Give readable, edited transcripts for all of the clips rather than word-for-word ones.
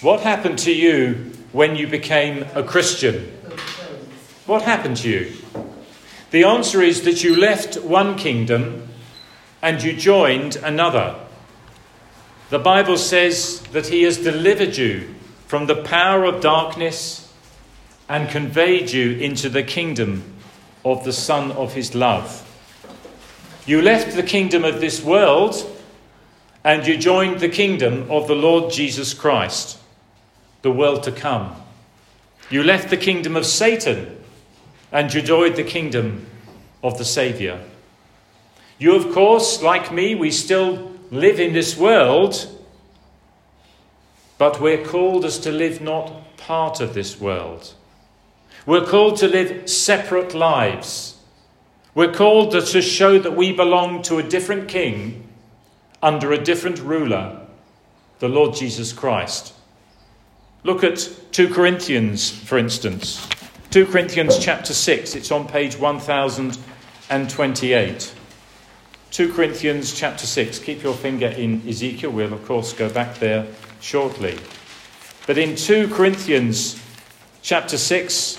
What happened to you when you became a Christian? What happened to you? The answer is that you left one kingdom and you joined another. The Bible says that he has delivered you from the power of darkness and conveyed you into the kingdom of the Son of his love. You left the kingdom of this world and you joined the kingdom of the Lord Jesus Christ, the world to come. You left the kingdom of Satan and you joined the kingdom of the Saviour. You, of course, like me, we still live in this world, but we're called as to live not part of this world. We're called to live separate lives. We're called to show that we belong to a different king under a different ruler, the Lord Jesus Christ. Look at 2 Corinthians, for instance. 2 Corinthians chapter 6, it's on page 1028. 2 Corinthians chapter 6. Keep your finger in Ezekiel. We'll, of course, go back there shortly. But in 2 Corinthians chapter 6,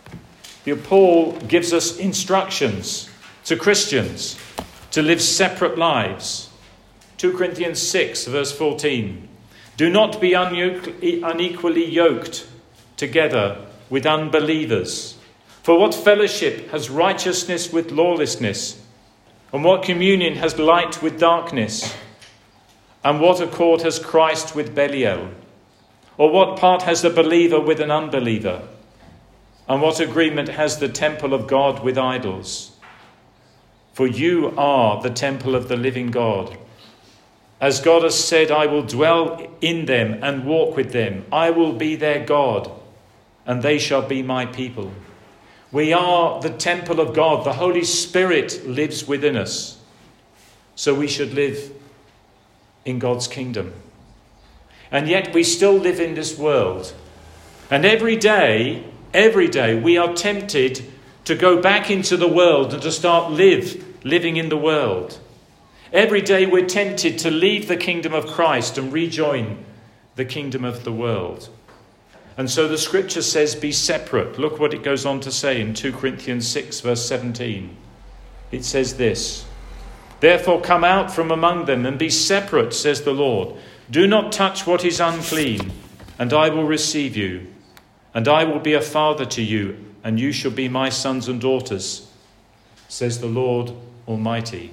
Paul gives us instructions to Christians to live separate lives. 2 Corinthians 6, verse 14. Do not be unequally yoked together with unbelievers. For what fellowship has righteousness with lawlessness? And what communion has light with darkness? And what accord has Christ with Belial? Or what part has the believer with an unbeliever? And what agreement has the temple of God with idols? For you are the temple of the living God. As God has said, I will dwell in them and walk with them. I will be their God, and they shall be my people. We are the temple of God. The Holy Spirit lives within us. So we should live in God's kingdom. And yet we still live in this world. And every day we are tempted to go back into the world and to start living in the world. Every day we're tempted to leave the kingdom of Christ and rejoin the kingdom of the world. And so the scripture says, be separate. Look what it goes on to say in 2 Corinthians 6, verse 17. It says this, therefore come out from among them and be separate, says the Lord. Do not touch what is unclean, and I will receive you. And I will be a father to you, and you shall be my sons and daughters, says the Lord Almighty.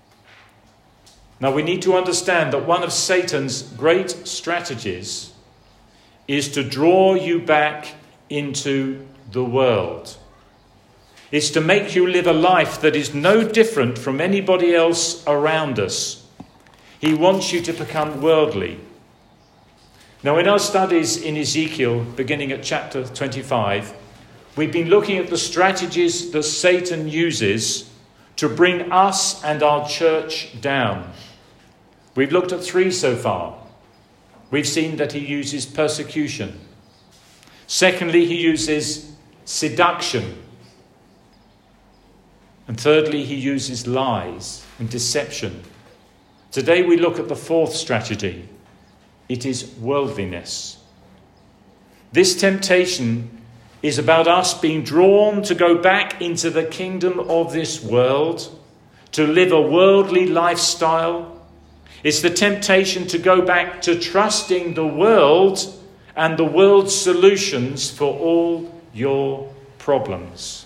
Now we need to understand that one of Satan's great strategies is to draw you back into the world. It's to make you live a life that is no different from anybody else around us. He wants you to become worldly. Now in our studies in Ezekiel, beginning at chapter 25, we've been looking at the strategies that Satan uses to bring us and our church down. We've looked at 3 so far. We've seen that he uses persecution. Secondly, he uses seduction. And thirdly, he uses lies and deception. Today we look at the 4th strategy. It is worldliness. This temptation is about us being drawn to go back into the kingdom of this world, to live a worldly lifestyle. It's the temptation to go back to trusting the world and the world's solutions for all your problems.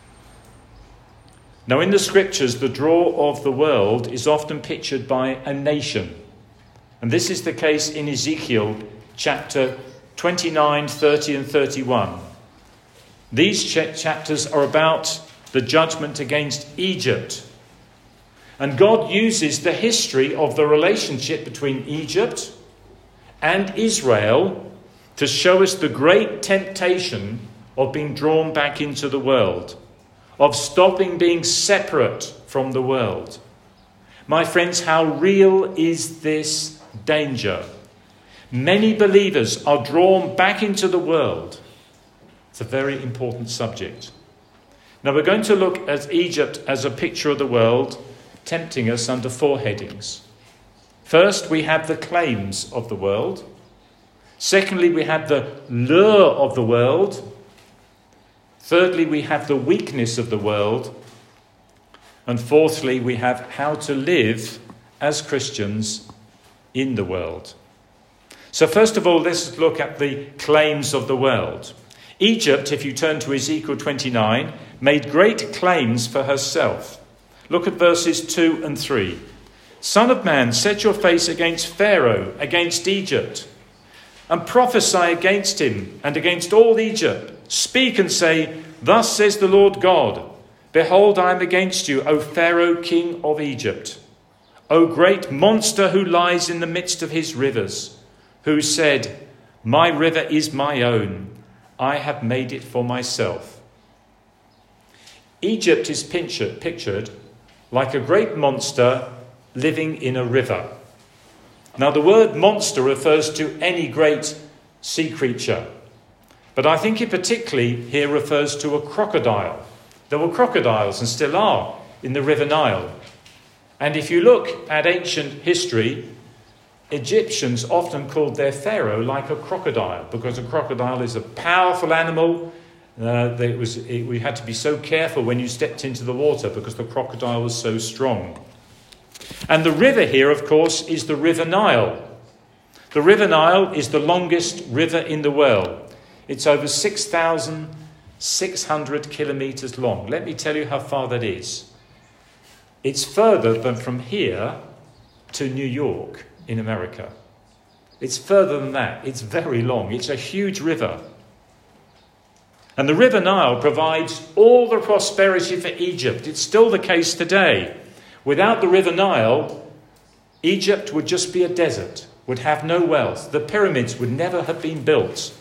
Now, in the scriptures, the draw of the world is often pictured by a nation. And this is the case in Ezekiel chapter 29, 30 and 31. These chapters are about the judgment against Egypt. And God uses the history of the relationship between Egypt and Israel to show us the great temptation of being drawn back into the world, of stopping being separate from the world. My friends, how real is this danger? Many believers are drawn back into the world. It's a very important subject. Now we're going to look at Egypt as a picture of the world, tempting us under 4 headings. First, we have the claims of the world. Secondly, we have the lure of the world. Thirdly, we have the weakness of the world. And fourthly, we have how to live as Christians in the world. So first of all, let's look at the claims of the world. Egypt, if you turn to Ezekiel 29, made great claims for herself. Look at verses 2 and 3. Son of man, set your face against Pharaoh, against Egypt, and prophesy against him and against all Egypt. Speak and say, thus says the Lord God, behold, I am against you, O Pharaoh, king of Egypt, O great monster who lies in the midst of his rivers, who said, my river is my own, I have made it for myself. Egypt is pictured like a great monster living in a river. Now, the word monster refers to any great sea creature, but I think it particularly here refers to a crocodile. There were crocodiles and still are in the River Nile. And if you look at ancient history, Egyptians often called their pharaoh like a crocodile, because a crocodile is a powerful animal. We had to be so careful when you stepped into the water because the crocodile was so strong. And the river here, of course, is the River Nile. The River Nile is the longest river in the world. It's over 6,600 kilometres long. Let me tell you how far that is. It's further than from here to New York in America. It's further than that. It's very long. It's a huge river. And the River Nile provides all the prosperity for Egypt. It's still the case today. Without the River Nile, Egypt would just be a desert, would have no wealth. The pyramids would never have been built.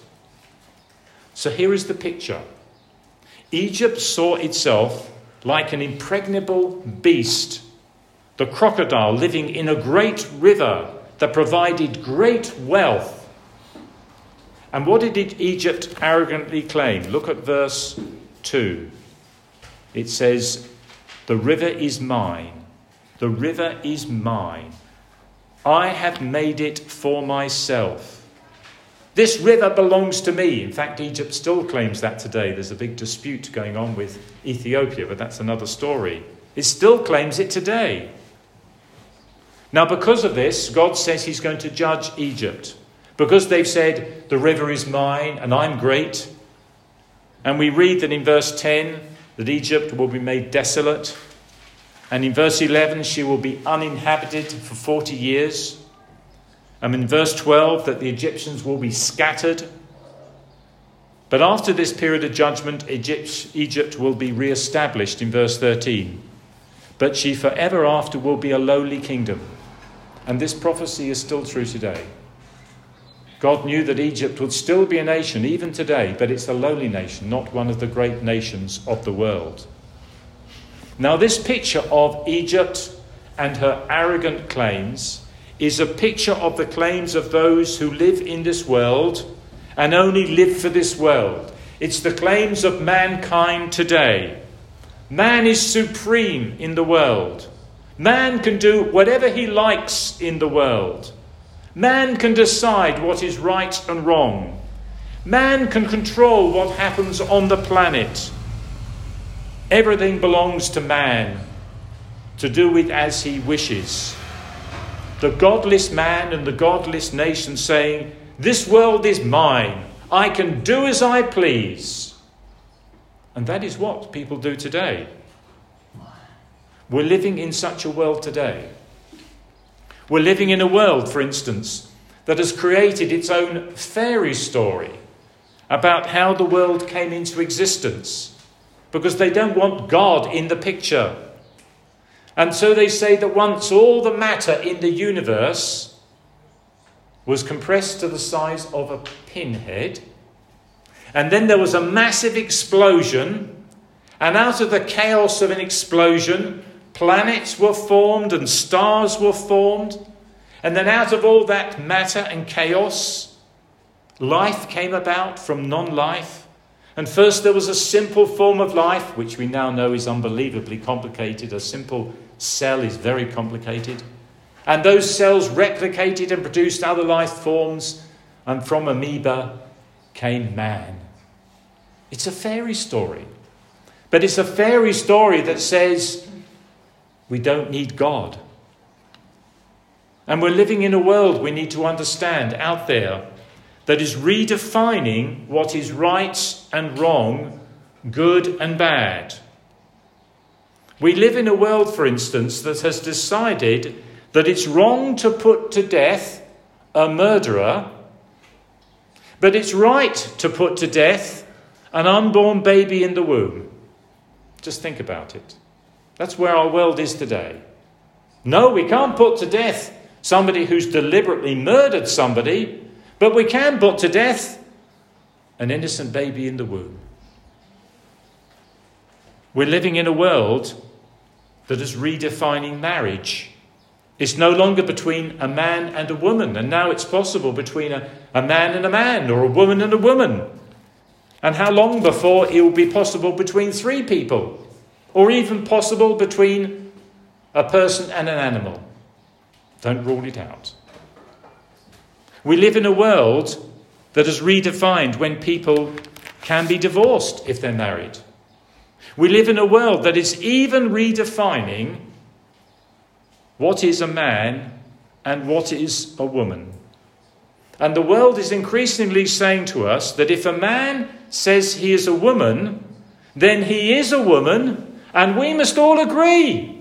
So here is the picture. Egypt saw itself like an impregnable beast, the crocodile living in a great river that provided great wealth. And what did Egypt arrogantly claim? Look at verse 2. It says, the river is mine. The river is mine. I have made it for myself. This river belongs to me. In fact, Egypt still claims that today. There's a big dispute going on with Ethiopia, but that's another story. It still claims it today. Now, because of this, God says he's going to judge Egypt. Because they've said, the river is mine and I'm great. And we read that in verse 10, that Egypt will be made desolate. And in verse 11, she will be uninhabited for 40 years. And in verse 12, that the Egyptians will be scattered. But after this period of judgment, Egypt will be re-established in verse 13. But she forever after will be a lowly kingdom. And this prophecy is still true today. God knew that Egypt would still be a nation even today, but it's a lowly nation, not one of the great nations of the world. Now, this picture of Egypt and her arrogant claims is a picture of the claims of those who live in this world and only live for this world. It's the claims of mankind today. Man is supreme in the world. Man can do whatever he likes in the world. Man can decide what is right and wrong. Man can control what happens on the planet. Everything belongs to man to do with as he wishes. The godless man and the godless nation saying, this world is mine. I can do as I please. And that is what people do today. We're living in such a world today. We're living in a world, for instance, that has created its own fairy story about how the world came into existence, because they don't want God in the picture. And so they say that once all the matter in the universe was compressed to the size of a pinhead, and then there was a massive explosion, and out of the chaos of an explosion, planets were formed and stars were formed, and then out of all that matter and chaos, life came about from non-life. And first there was a simple form of life, which we now know is unbelievably complicated. A simple cell is very complicated. And those cells replicated and produced other life forms and from amoeba came man. It's a fairy story. But it's a fairy story that says we don't need God. And we're living in a world, we need to understand, out there, that is redefining what is right and wrong, good and bad. We live in a world, for instance, that has decided that it's wrong to put to death a murderer, but it's right to put to death an unborn baby in the womb. Just think about it. That's where our world is today. No, we can't put to death somebody who's deliberately murdered somebody, but we can put to death an innocent baby in the womb. We're living in a world that is redefining marriage. It's no longer between a man and a woman, and now it's possible between a man and a man, or a woman and a woman. And how long before it will be possible between three people, or even possible between a person and an animal? Don't rule it out. We live in a world that has redefined when people can be divorced if they're married. We live in a world that is even redefining what is a man and what is a woman. And the world is increasingly saying to us that if a man says he is a woman, then he is a woman, and we must all agree.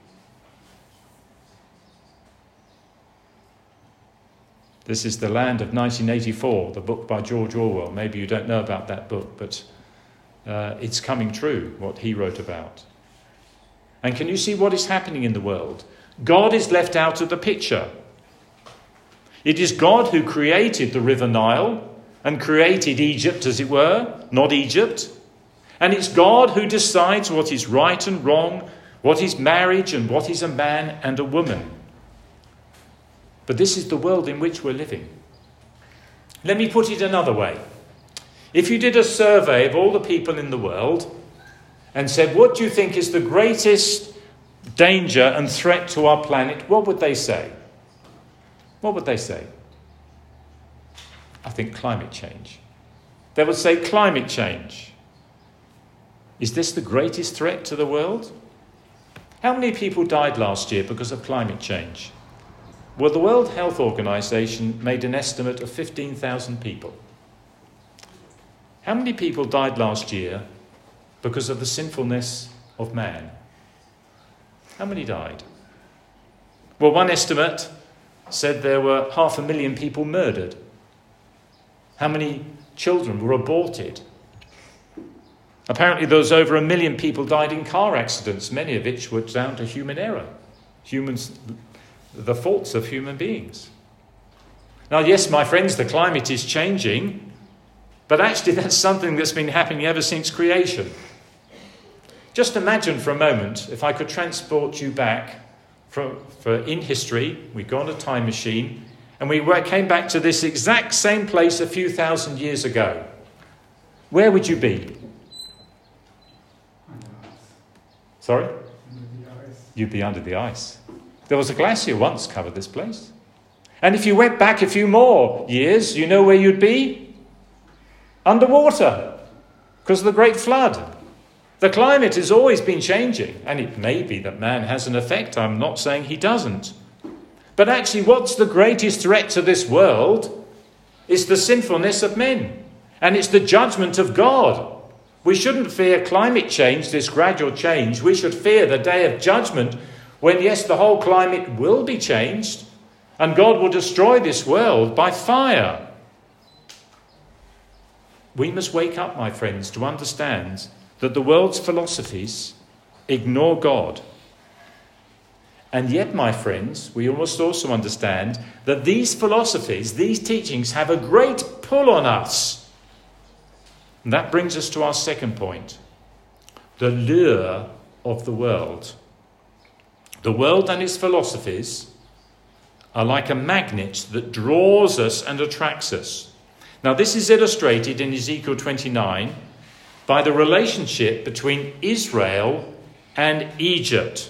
This is The Land of 1984, the book by George Orwell. Maybe you don't know about that book, but it's coming true, what he wrote about. And can you see what is happening in the world? God is left out of the picture. It is God who created the River Nile and created Egypt, as it were, not Egypt. And it's God who decides what is right and wrong, what is marriage and what is a man and a woman. But this is the world in which we're living. Let me put it another way. If you did a survey of all the people in the world and said, what do you think is the greatest danger and threat to our planet, what would they say? What would they say? I think climate change. They would say climate change. Is this the greatest threat to the world? How many people died last year because of climate change? Well, the World Health Organization made an estimate of 15,000 people. How many people died last year because of the sinfulness of man? How many died? Well, one estimate said there were 500,000 people murdered. How many children were aborted? Apparently there was over 1 million people died in car accidents, many of which were down to human error. The faults of human beings. Now, yes, my friends, the climate is changing, but actually that's something that's been happening ever since creation. Just imagine for a moment if I could transport you back in history. We go on a time machine and we came back to this exact same place a few thousand years ago. Where would you be? Sorry? You'd be under the ice. There was a glacier once covered this place. And if you went back a few more years, you know where you'd be? Underwater, because of the Great Flood. The climate has always been changing, and it may be that man has an effect. I'm not saying he doesn't. But actually, what's the greatest threat to this world? It's the sinfulness of men, and it's the judgment of God. We shouldn't fear climate change, this gradual change. We should fear the day of judgment when, yes, the whole climate will be changed and God will destroy this world by fire. We must wake up, my friends, to understand that the world's philosophies ignore God. And yet, my friends, we must also understand that these philosophies, these teachings, have a great pull on us. And that brings us to our second point, the lure of the world. The world and its philosophies are like a magnet that draws us and attracts us. Now, this is illustrated in Ezekiel 29 by the relationship between Israel and Egypt.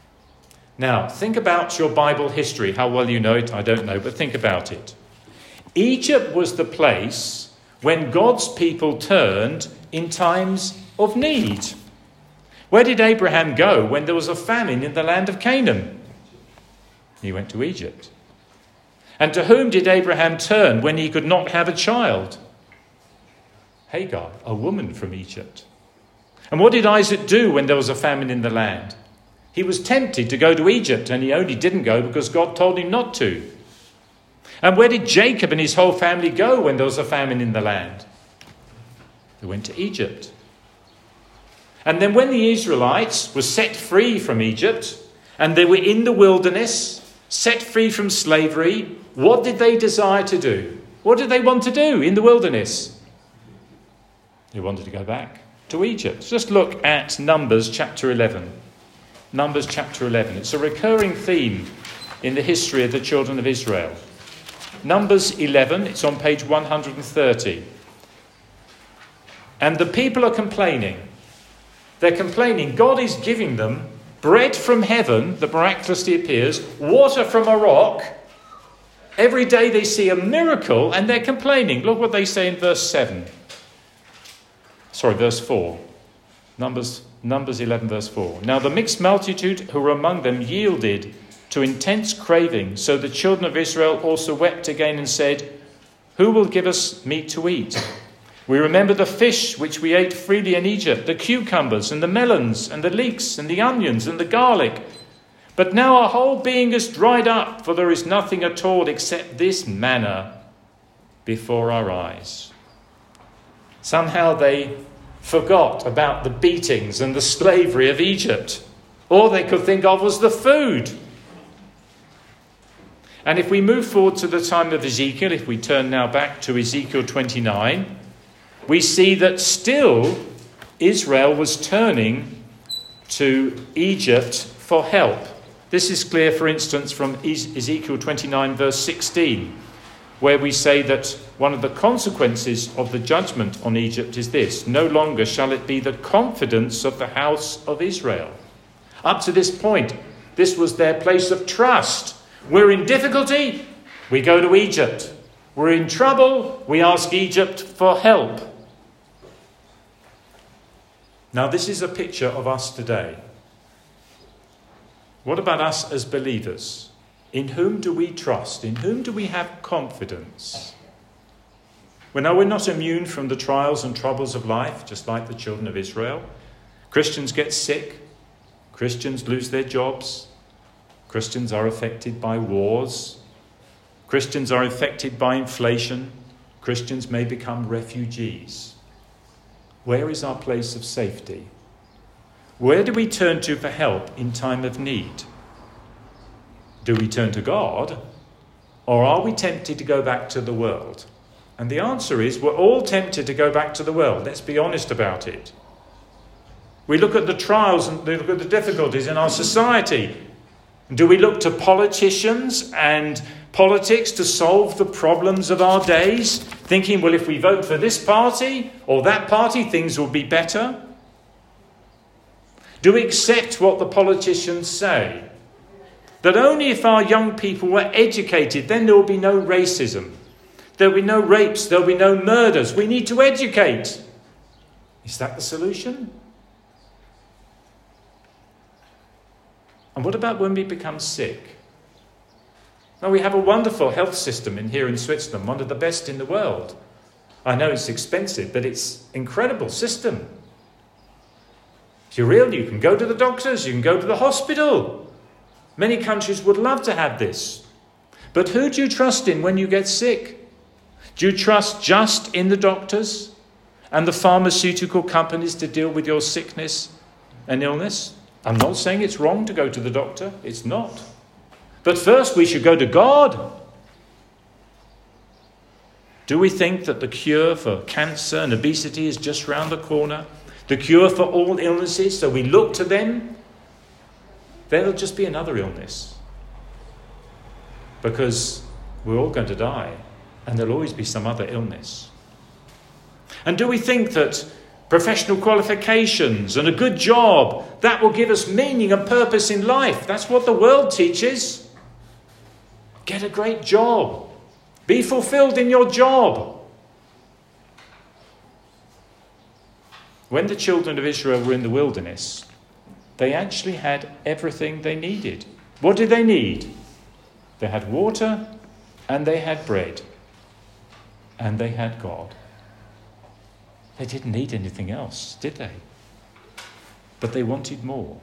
Now, think about your Bible history. How well you know it, I don't know, but think about it. Egypt was the place when God's people turned in times of need. Where did Abraham go when there was a famine in the land of Canaan? He went to Egypt. And to whom did Abraham turn when he could not have a child? Hagar, a woman from Egypt. And what did Isaac do when there was a famine in the land? He was tempted to go to Egypt, and he only didn't go because God told him not to. And where did Jacob and his whole family go when there was a famine in the land? They went to Egypt. And then when the Israelites were set free from Egypt, and they were in the wilderness, set free from slavery, what did they desire to do? What did they want to do in the wilderness? They wanted to go back to Egypt. Just look at Numbers chapter 11. Numbers chapter 11. It's a recurring theme in the history of the children of Israel. Numbers 11, it's on page 130. And the people are complaining. They're complaining. God is giving them bread from heaven that miraculously appears, water from a rock. Every day they see a miracle and they're complaining. Look what they say in verse 4. Numbers 11, verse 4. Now the mixed multitude who were among them yielded to intense craving. So the children of Israel also wept again and said, "Who will give us meat to eat? We remember the fish which we ate freely in Egypt, the cucumbers and the melons and the leeks and the onions and the garlic. But now our whole being is dried up, for there is nothing at all except this manna before our eyes." Somehow they forgot about the beatings and the slavery of Egypt. All they could think of was the food. And if we move forward to the time of Ezekiel, if we turn now back to Ezekiel 29, we see that still Israel was turning to Egypt for help. This is clear, for instance, from Ezekiel 29, verse 16, where we say that one of the consequences of the judgment on Egypt is this: no longer shall it be the confidence of the house of Israel. Up to this point, this was their place of trust. We're in difficulty, we go to Egypt. We're in trouble, we ask Egypt for help. Now, this is a picture of us today. What about us as believers? In whom do we trust? In whom do we have confidence? We're not immune from the trials and troubles of life, just like the children of Israel. Christians get sick. Christians lose their jobs. Christians are affected by wars. Christians are affected by inflation. Christians may become refugees. Where is our place of safety? Where do we turn to for help in time of need? Do we turn to God, or are we tempted to go back to the world? And the answer is we're all tempted to go back to the world. Let's be honest about it. We look at the trials and we look at the difficulties in our society. Do we look to politicians and politics to solve the problems of our days, thinking, well, if we vote for this party or that party, things will be better? Do we accept what the politicians say? That only if our young people were educated, then there will be no racism. There will be no rapes. There will be no murders. We need to educate. Is that the solution? And what about when we become sick? Now, we have a wonderful health system here in Switzerland, one of the best in the world. I know it's expensive, but it's an incredible system. If you're ill, you can go to the doctors, you can go to the hospital. Many countries would love to have this. But who do you trust in when you get sick? Do you trust just in the doctors and the pharmaceutical companies to deal with your sickness and illness? I'm not saying it's wrong to go to the doctor. It's not. But first we should go to God. Do we think that the cure for cancer and obesity is just round the corner? The cure for all illnesses, so we look to them? There'll just be another illness. Because we're all going to die, and there'll always be some other illness. And do we think that professional qualifications and a good job, that will give us meaning and purpose in life? That's what the world teaches. Get a great job. Be fulfilled in your job. When the children of Israel were in the wilderness, they actually had everything they needed. What did they need? They had water, and they had bread, and they had God. They didn't need anything else, did they? But they wanted more.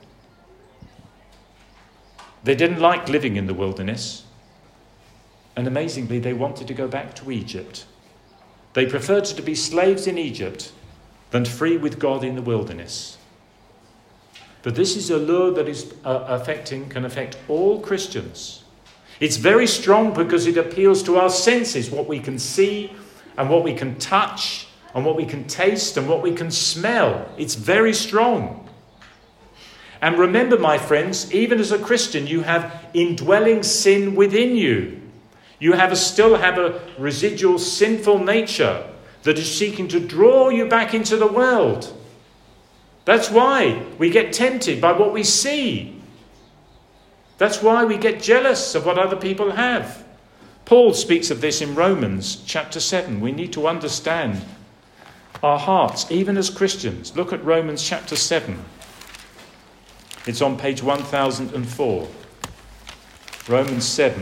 They didn't like living in the wilderness, and amazingly, they wanted to go back to Egypt. They preferred to be slaves in Egypt than free with God in the wilderness. But this is a lure that is can affect all Christians. It's very strong because it appeals to our senses, what we can see and what we can touch and what we can taste and what we can smell. It's very strong. And remember, my friends, even as a Christian, you have indwelling sin within you. You still have a residual sinful nature that is seeking to draw you back into the world. That's why we get tempted by what we see. That's why we get jealous of what other people have. Paul speaks of this in Romans chapter 7. We need to understand our hearts, even as Christians. Look at Romans chapter 7. It's on page 1004. Romans 7.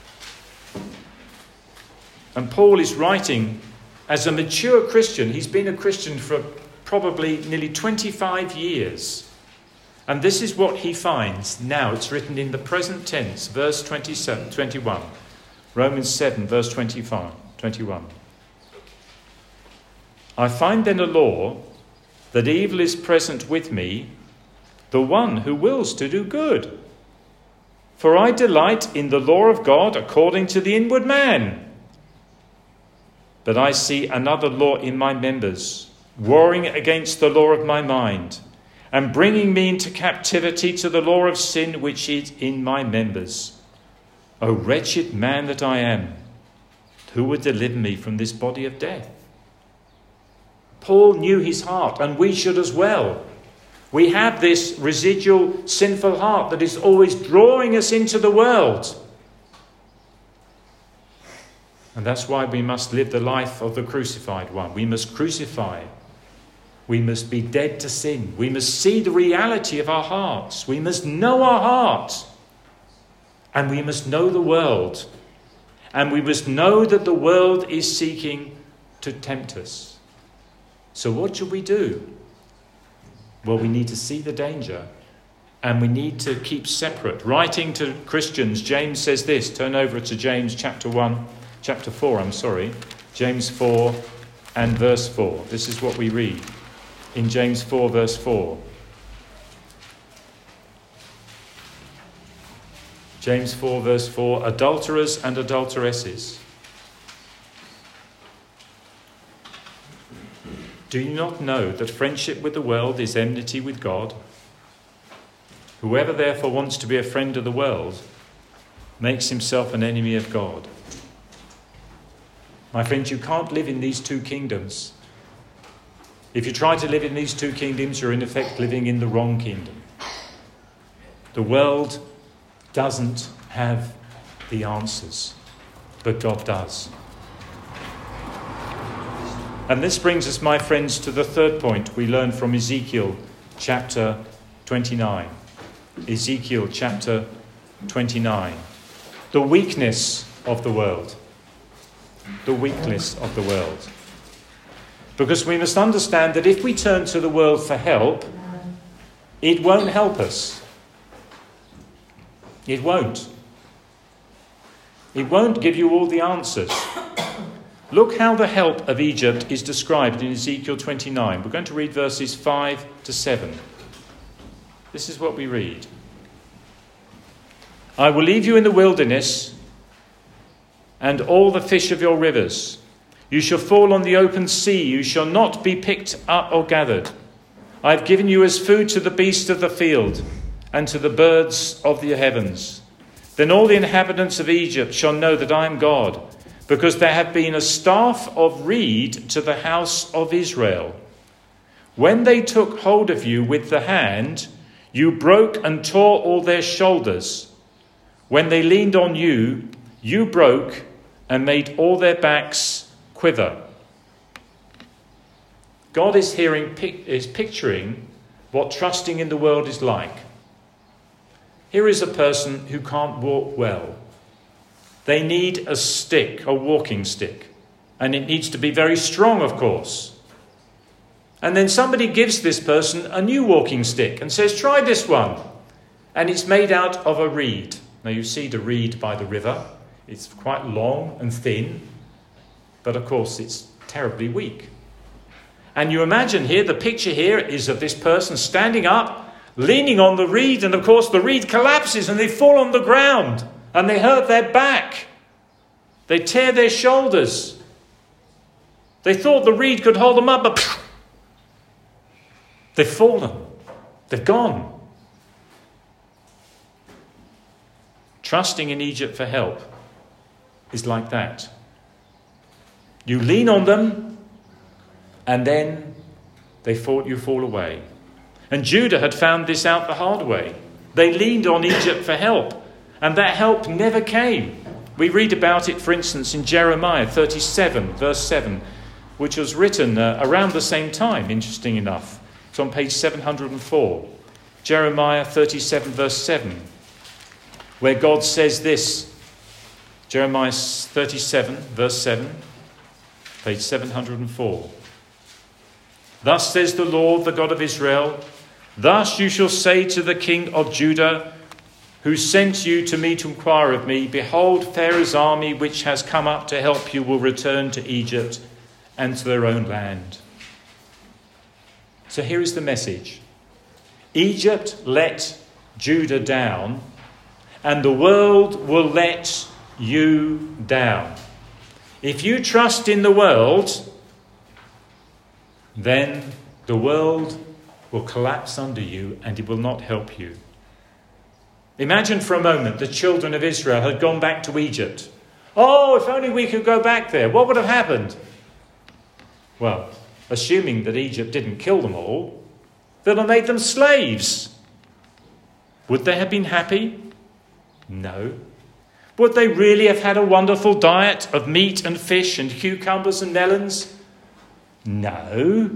And Paul is writing as a mature Christian. He's been a Christian for probably nearly 25 years. And this is what he finds now. It's written in the present tense, verse 21. Romans 7, verse 21. I find then a law that evil is present with me, the one who wills to do good. For I delight in the law of God according to the inward man. But I see another law in my members, warring against the law of my mind, and bringing me into captivity to the law of sin which is in my members. O wretched man that I am, who would deliver me from this body of death? Paul knew his heart, and we should as well. We have this residual sinful heart that is always drawing us into the world. And that's why we must live the life of the crucified one. We must crucify. We must be dead to sin. We must see the reality of our hearts. We must know our heart. And we must know the world. And we must know that the world is seeking to tempt us. So what should we do? Well, we need to see the danger. And we need to keep separate. Writing to Christians, James says this. Turn over to James chapter 4. James 4 and verse 4. This is what we read in James 4 verse 4. James 4 verse 4. Adulterers and adulteresses, do you not know that friendship with the world is enmity with God? Whoever therefore wants to be a friend of the world makes himself an enemy of God. My friends, you can't live in these two kingdoms. If you try to live in these two kingdoms, you're in effect living in the wrong kingdom. The world doesn't have the answers, but God does. And this brings us, my friends, to the third point we learn from Ezekiel chapter 29. Ezekiel chapter 29. The weakness of the world. The weakness of the world. Because we must understand that if we turn to the world for help, it won't help us. It won't. It won't give you all the answers. Look how the help of Egypt is described in Ezekiel 29. We're going to read verses 5 to 7. This is what we read. I will leave you in the wilderness and all the fish of your rivers. You shall fall on the open sea. You shall not be picked up or gathered. I have given you as food to the beasts of the field and to the birds of the heavens. Then all the inhabitants of Egypt shall know that I am God, because there have been a staff of reed to the house of Israel. When they took hold of you with the hand, you broke and tore all their shoulders. When they leaned on you, you broke and made all their backs quiver. God is picturing what trusting in the world is like. Here is a person who can't walk well. They need a stick, a walking stick, and it needs to be very strong, of course. And then somebody gives this person a new walking stick and says, try this one. And it's made out of a reed. Now you see the reed by the river. It's quite long and thin, but of course it's terribly weak. And you imagine here, the picture here is of this person standing up, leaning on the reed, and of course the reed collapses and they fall on the ground and they hurt their back. They tear their shoulders. They thought the reed could hold them up, but they've fallen. They've gone. Trusting in Egypt for help is like that. You lean on them, and then you fall away. And Judah had found this out the hard way. They leaned on Egypt for help, and that help never came. We read about it, for instance, in Jeremiah 37, verse 7, which was written around the same time, interesting enough. It's on page 704. Jeremiah 37, verse 7, where God says this. Jeremiah 37, verse 7, page 704. Thus says the Lord, the God of Israel, thus you shall say to the king of Judah, who sent you to me to inquire of me, behold, Pharaoh's army, which has come up to help you, will return to Egypt and to their own land. So here is the message. Egypt let Judah down, and the world will let you down. If you trust in the world, then the world will collapse under you and it will not help you. Imagine for a moment the children of Israel had gone back to Egypt. Oh, if only we could go back there. What would have happened? Well, assuming that Egypt didn't kill them all, they'd have made them slaves. Would they have been happy? No. Would they really have had a wonderful diet of meat and fish and cucumbers and melons? No.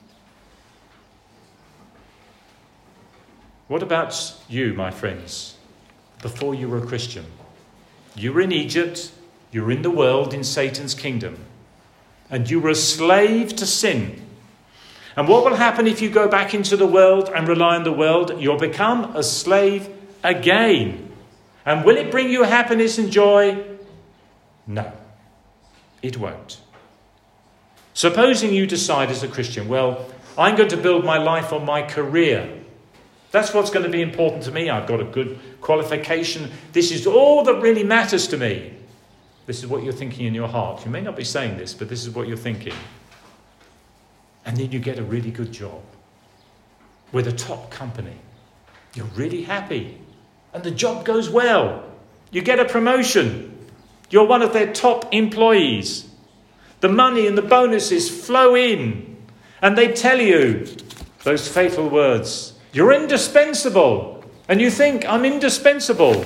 What about you, my friends, before you were a Christian? You were in Egypt, you were in the world, in Satan's kingdom, and you were a slave to sin. And what will happen if you go back into the world and rely on the world? You'll become a slave again. And will it bring you happiness and joy? No, it won't. Supposing you decide as a Christian, well, I'm going to build my life on my career. That's what's going to be important to me. I've got a good qualification. This is all that really matters to me. This is what you're thinking in your heart. You may not be saying this, but this is what you're thinking. And then you get a really good job with a top company. You're really happy. And the job goes well. You get a promotion. You're one of their top employees. The money and the bonuses flow in. And they tell you those fatal words. You're indispensable. And you think, I'm indispensable.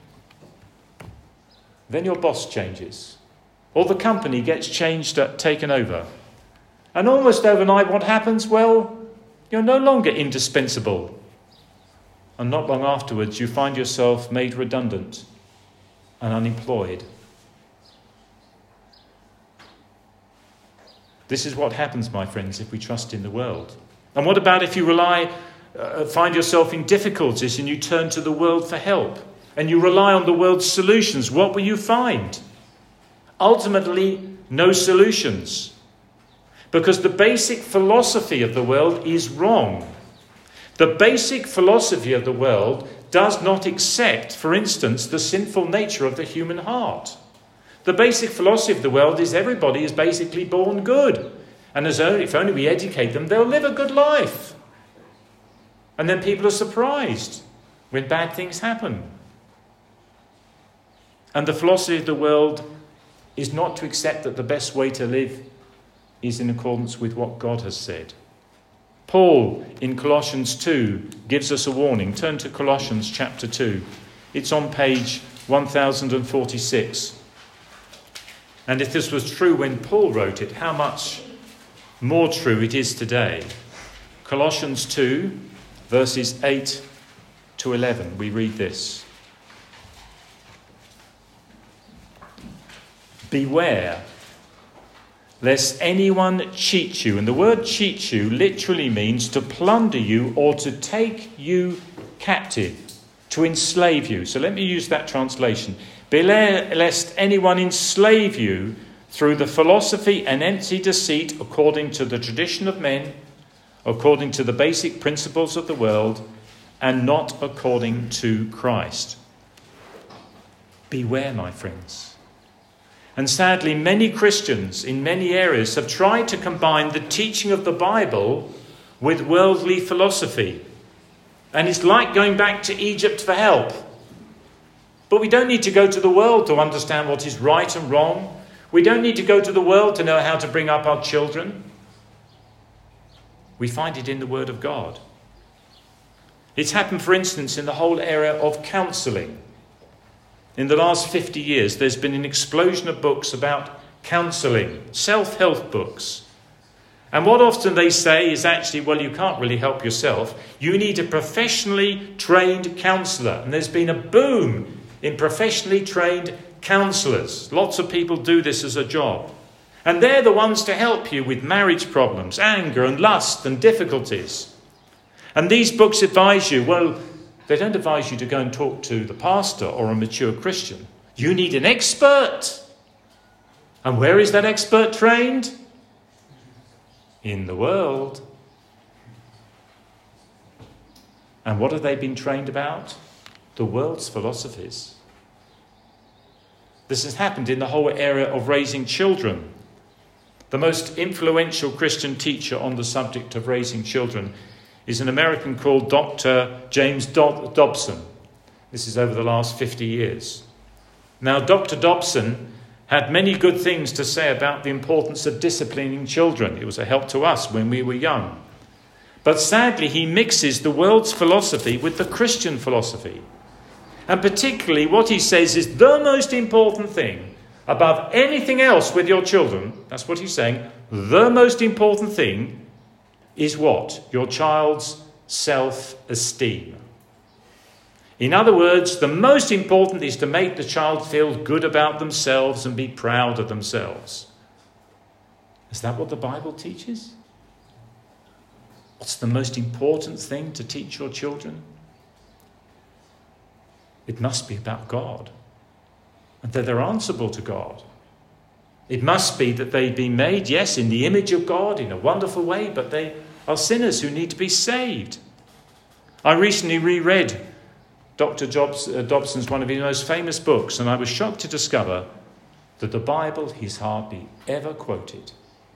Then your boss changes. Or the company gets taken over. And almost overnight what happens? Well, you're no longer indispensable. And not long afterwards you find yourself made redundant and unemployed. This is what happens, my friends, if we trust in the world. And what about if you find yourself in difficulties and you turn to the world for help and you rely on the world's solutions? What will you find? Ultimately, no solutions. Because the basic philosophy of the world is wrong. The basic philosophy of the world does not accept, for instance, the sinful nature of the human heart. The basic philosophy of the world is everybody is basically born good. And if only we educate them, they'll live a good life. And then people are surprised when bad things happen. And the philosophy of the world is not to accept that the best way to live is in accordance with what God has said. Paul, in Colossians 2, gives us a warning. Turn to Colossians chapter 2. It's on page 1046. And if this was true when Paul wrote it, how much more true it is today. Colossians 2, verses 8 to 11, we read this. Beware, lest anyone cheat you. And the word cheat you literally means to plunder you or to take you captive, to enslave you. So let me use that translation. Beware lest anyone enslave you through the philosophy and empty deceit according to the tradition of men, according to the basic principles of the world, and not according to Christ. Beware, my friends. And sadly, many Christians in many areas have tried to combine the teaching of the Bible with worldly philosophy. And it's like going back to Egypt for help. But we don't need to go to the world to understand what is right and wrong. We don't need to go to the world to know how to bring up our children. We find it in the Word of God. It's happened, for instance, in the whole area of counselling. In the last 50 years, there's been an explosion of books about counselling, self-help books. And what often they say is actually, well, you can't really help yourself. You need a professionally trained counsellor. And there's been a boom in professionally trained counsellors. Lots of people do this as a job. And they're the ones to help you with marriage problems, anger and lust and difficulties. And these books advise you, well, they don't advise you to go and talk to the pastor or a mature Christian. You need an expert. And where is that expert trained? In the world. And what have they been trained about? The world's philosophies. This has happened in the whole area of raising children. The most influential Christian teacher on the subject of raising children is an American called Dr. James Dobson. This is over the last 50 years. Now, Dr. Dobson had many good things to say about the importance of disciplining children. It was a help to us when we were young. But sadly, he mixes the world's philosophy with the Christian philosophy. And particularly what he says is the most important thing above anything else with your children. That's what he's saying. The most important thing is what? Your child's self-esteem. In other words, the most important is to make the child feel good about themselves and be proud of themselves. Is that what the Bible teaches? What's the most important thing to teach your children? It must be about God, and that they're answerable to God. It must be that they've been made, yes, in the image of God in a wonderful way, but they are sinners who need to be saved. I recently reread Dr. Dobson's one of his most famous books, and I was shocked to discover that the Bible he's hardly ever quoted.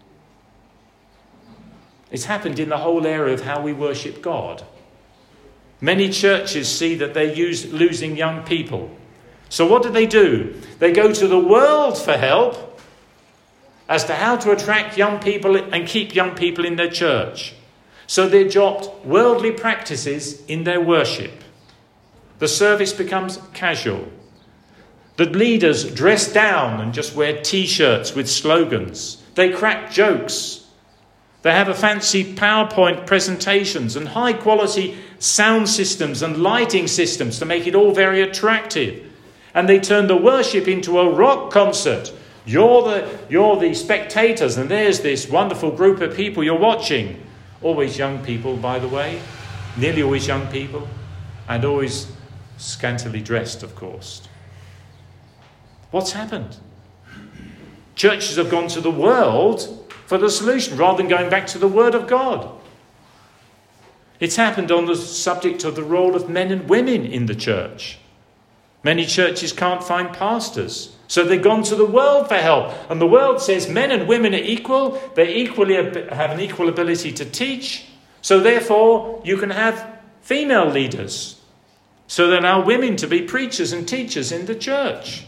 It's happened in the whole area of how we worship God. Many churches see that they're losing young people. So what do? They go to the world for help as to how to attract young people and keep young people in their church. So they adopt worldly practices in their worship. The service becomes casual. The leaders dress down and just wear T-shirts with slogans. They crack jokes. They have a fancy PowerPoint presentations and high-quality sound systems and lighting systems to make it all very attractive. And they turn the worship into a rock concert. You're the spectators, and there's this wonderful group of people you're watching. Always young people, by the way. Nearly always young people. And always scantily dressed, of course. What's happened? Churches have gone to the world for the solution rather than going back to the Word of God. It's happened on the subject of the role of men and women in the church. Many churches can't find pastors, so they've gone to the world for help. And the world says men and women are equal, they equally have an equal ability to teach, so therefore you can have female leaders. So there are women to be preachers and teachers in the church.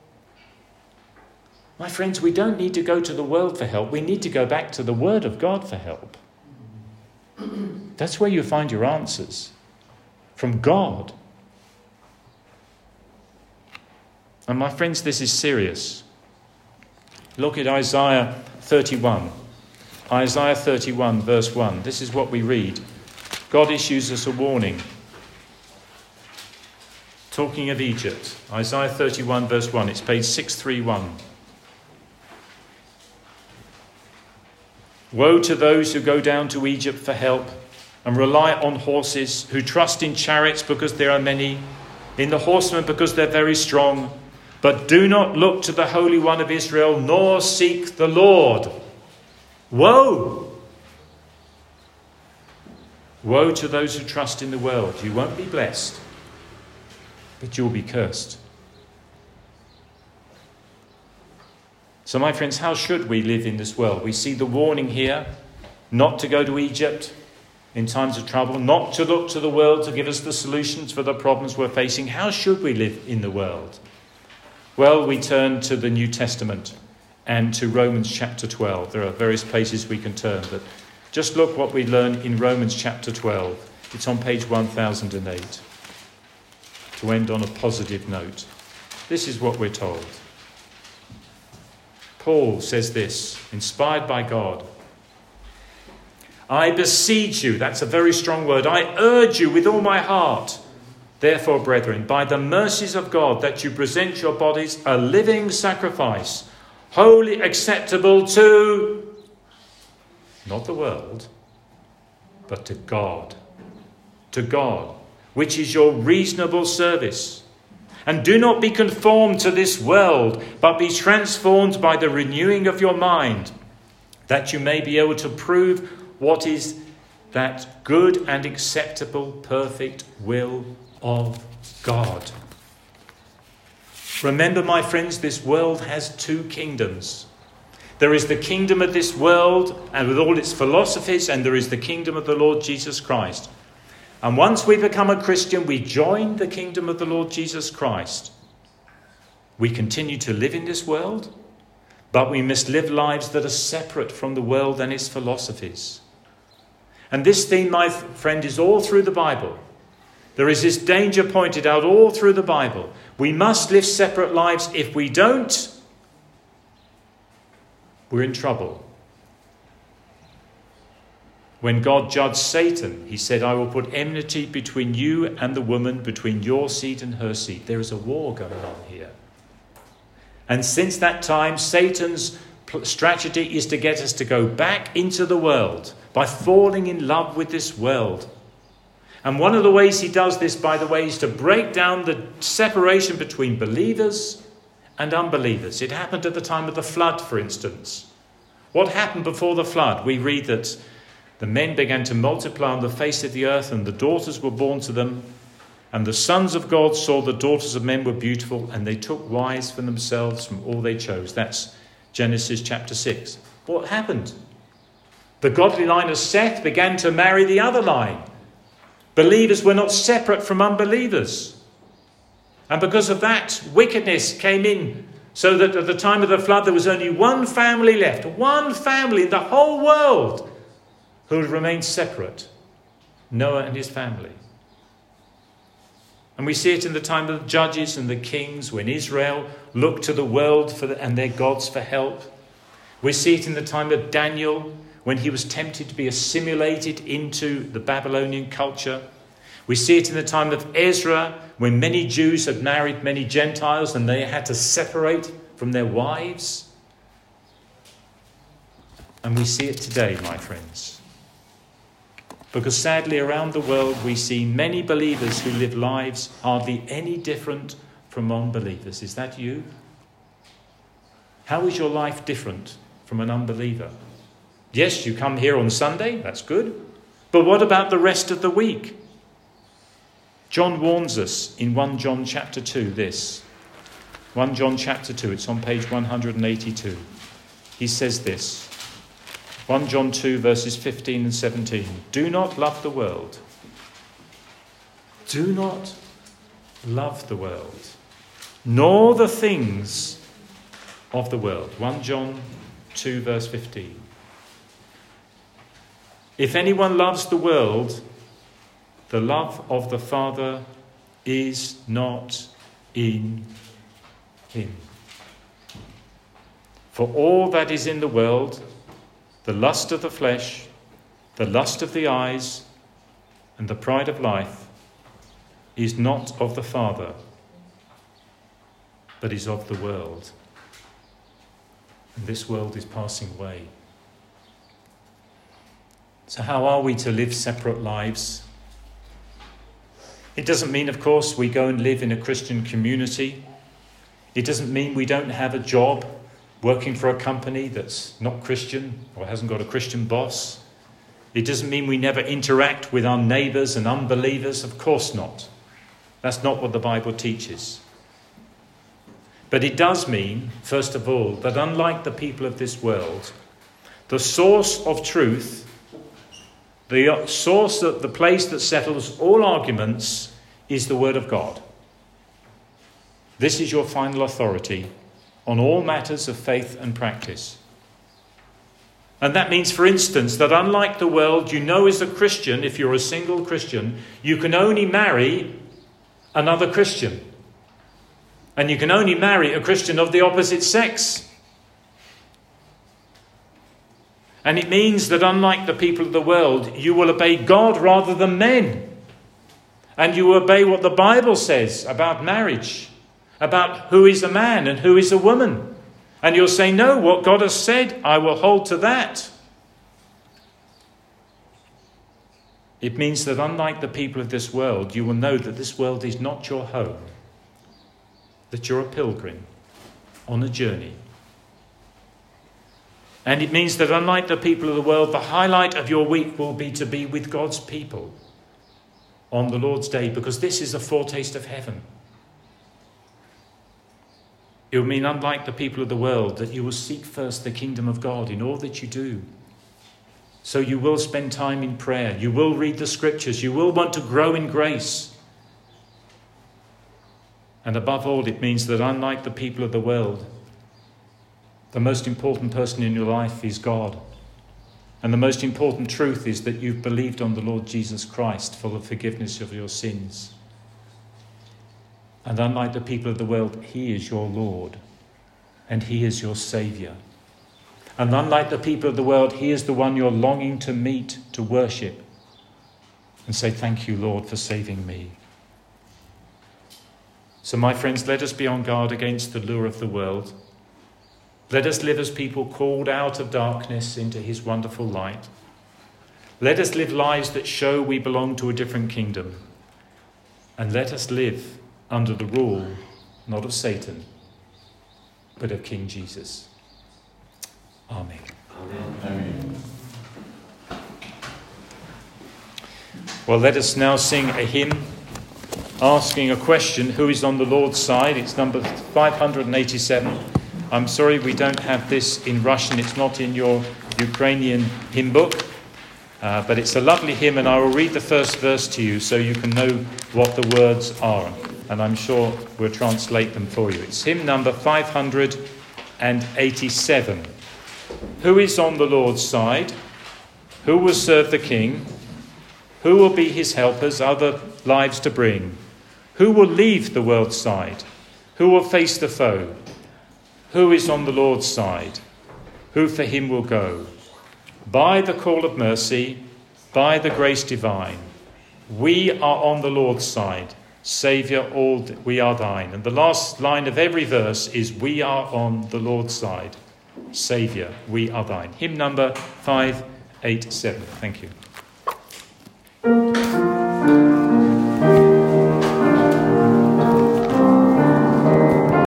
My friends, we don't need to go to the world for help. We need to go back to the Word of God for help. That's where you find your answers. From God. And my friends, this is serious. Look at Isaiah 31. Isaiah 31 verse 1. This is what we read. God issues us a warning. Talking of Egypt. Isaiah 31 verse 1. It's page 631. Woe to those who go down to Egypt for help and rely on horses, who trust in chariots because there are many, in the horsemen because they're very strong, but do not look to the Holy One of Israel, nor seek the Lord. Woe! Woe to those who trust in the world. You won't be blessed, but you'll be cursed. So, my friends, how should we live in this world? We see the warning here, not to go to Egypt in times of trouble, not to look to the world to give us the solutions for the problems we're facing. How should we live in the world? Well, we turn to the New Testament and to Romans chapter 12. There are various places we can turn, but just look what we learn in Romans chapter 12. It's on page 1008. To end on a positive note, this is what we're told. Paul says this, inspired by God. I beseech you, that's a very strong word, I urge you with all my heart, therefore, brethren, by the mercies of God, that you present your bodies a living sacrifice, wholly acceptable to, not the world, but to God, which is your reasonable service. And do not be conformed to this world, but be transformed by the renewing of your mind, that you may be able to prove what is that good and acceptable, perfect will of God. Remember, my friends, this world has two kingdoms. There is the kingdom of this world and with all its philosophies, and there is the kingdom of the Lord Jesus Christ. And once we become a Christian, we join the kingdom of the Lord Jesus Christ. We continue to live in this world, but we must live lives that are separate from the world and its philosophies. And this theme, my friend, is all through the Bible. There is this danger pointed out all through the Bible. We must live separate lives. If we don't, we're in trouble. When God judged Satan, he said, I will put enmity between you and the woman, between your seed and her seed. There is a war going on here. And since that time, Satan's strategy is to get us to go back into the world by falling in love with this world. And one of the ways he does this, by the way, is to break down the separation between believers and unbelievers. It happened at the time of the flood, for instance. What happened before the flood? We read that the men began to multiply on the face of the earth, and the daughters were born to them. And the sons of God saw the daughters of men were beautiful, and they took wives for themselves from all they chose. That's Genesis chapter 6. What happened? The godly line of Seth began to marry the other line. Believers were not separate from unbelievers. And because of that, wickedness came in, so that at the time of the flood there was only one family left, one family in the whole world who would remain separate, Noah and his family. And we see it in the time of the judges and the kings, when Israel looked to the world and their gods for help. We see it in the time of Daniel, when he was tempted to be assimilated into the Babylonian culture. We see it in the time of Ezra, when many Jews had married many Gentiles and they had to separate from their wives. And we see it today, my friends. Because sadly, around the world, we see many believers who live lives hardly any different from unbelievers. Is that you? How is your life different from an unbeliever? Yes, you come here on Sunday, that's good. But what about the rest of the week? John warns us in 1 John chapter 2 this. 1 John chapter 2, it's on page 182. He says this. 1 John 2 verses 15 and 17. Do not love the world. Do not love the world, nor the things of the world. 1 John 2 verse 15. If anyone loves the world, the love of the Father is not in him. For all that is in the world, the lust of the flesh, the lust of the eyes, and the pride of life, is not of the Father, but is of the world. And this world is passing away. So how are we to live separate lives? It doesn't mean, of course, we go and live in a Christian community. It doesn't mean we don't have a job working for a company that's not Christian or hasn't got a Christian boss. It doesn't mean we never interact with our neighbours and unbelievers. Of course not. That's not what the Bible teaches. But it does mean, first of all, that unlike the people of this world, the source of truth, the place that settles all arguments, is the Word of God. This is your final authority on all matters of faith and practice. And that means, for instance, that unlike the world, you know as a Christian, if you're a single Christian, you can only marry another Christian. And you can only marry a Christian of the opposite sex. And it means that unlike the people of the world, you will obey God rather than men. And you obey what the Bible says about marriage, about who is a man and who is a woman. And you'll say, no, what God has said, I will hold to that. It means that unlike the people of this world, you will know that this world is not your home, that you're a pilgrim on a journey. And it means that unlike the people of the world, the highlight of your week will be to be with God's people on the Lord's Day, because this is a foretaste of heaven. It will mean, unlike the people of the world, that you will seek first the kingdom of God in all that you do. So you will spend time in prayer. You will read the scriptures. You will want to grow in grace. And above all, it means that unlike the people of the world, the most important person in your life is God. And the most important truth is that you've believed on the Lord Jesus Christ for the forgiveness of your sins. And unlike the people of the world, he is your Lord and he is your Saviour. And unlike the people of the world, he is the one you're longing to meet, to worship, and say, thank you, Lord, for saving me. So, my friends, let us be on guard against the lure of the world. Let us live as people called out of darkness into his wonderful light. Let us live lives that show we belong to a different kingdom. And let us live under the rule, not of Satan, but of King Jesus. Amen. Amen. Well, let us now sing a hymn asking a question, who is on the Lord's side? It's number 587. I'm sorry we don't have this in Russian. It's not in your Ukrainian hymn book. But it's a lovely hymn, and I will read the first verse to you so you can know what the words are. And I'm sure we'll translate them for you. It's hymn number 587. Who is on the Lord's side? Who will serve the King? Who will be his helpers, other lives to bring? Who will leave the world's side? Who will face the foe? Who is on the Lord's side? Who for him will go? By the call of mercy, by the grace divine, we are on the Lord's side. Saviour, all we are thine. And the last line of every verse is, we are on the Lord's side. Saviour, we are thine. Hymn number 587. Thank you.